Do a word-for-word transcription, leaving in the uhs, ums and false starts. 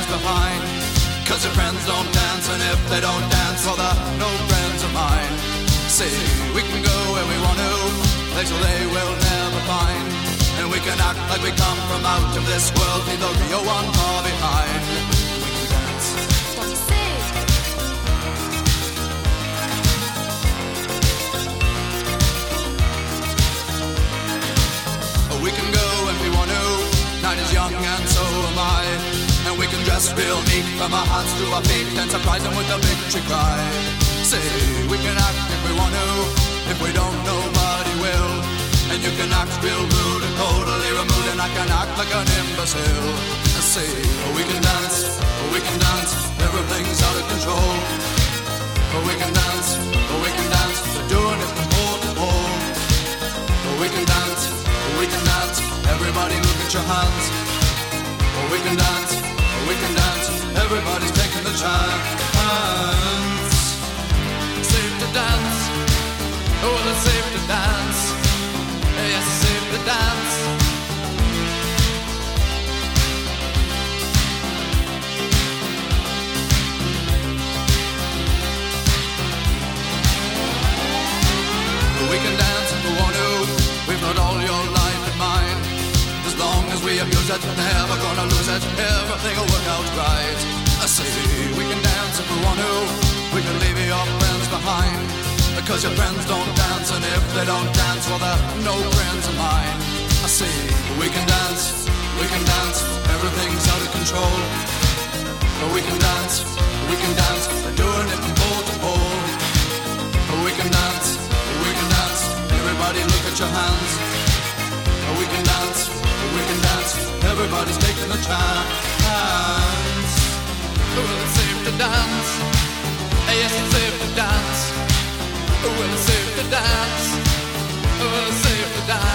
behind. Cause your friends don't dance, and if they don't dance, well they're no friends of mine. See, we can go where we want to, places they will never find. And we can act like we come from out of this world, leave the real one far behind. We can dance. What do you say? We can go when we want to, night is young and so am I. And we can dress real neat from our hearts to our feet and surprise them with a victory cry. Say, we can act if we want to, if we don't nobody will. And you can act real rude and totally removed, and I can act like an imbecile. I say, we can dance, we can dance, everything's out of control. We can dance, we can dance, we're doing it from pole to pole. We can dance, we can dance, everybody look at your hands. We can dance, we can dance, everybody's taking the chance. Safe to dance, oh it's safe to dance. Yes, it's safe to dance. We can dance if we want to, we've got all your life in mind. As long as we abuse it, never gonna lose it, everything will work out right. I say, we can dance if we want to, we can leave your friends behind. Because your friends don't dance, and if they don't dance, well they're no friends of mine. I say, we can dance, we can dance, everything's out of control. But we can dance, we can dance, we're doing it from pole to pole. But we can dance, we can dance, everybody look at your hands. But we can dance, we can dance, everybody's taking a chance. Well, it's safe to dance, yes it's safe to dance. Well, it's safe to dance, well, it's safe to dance.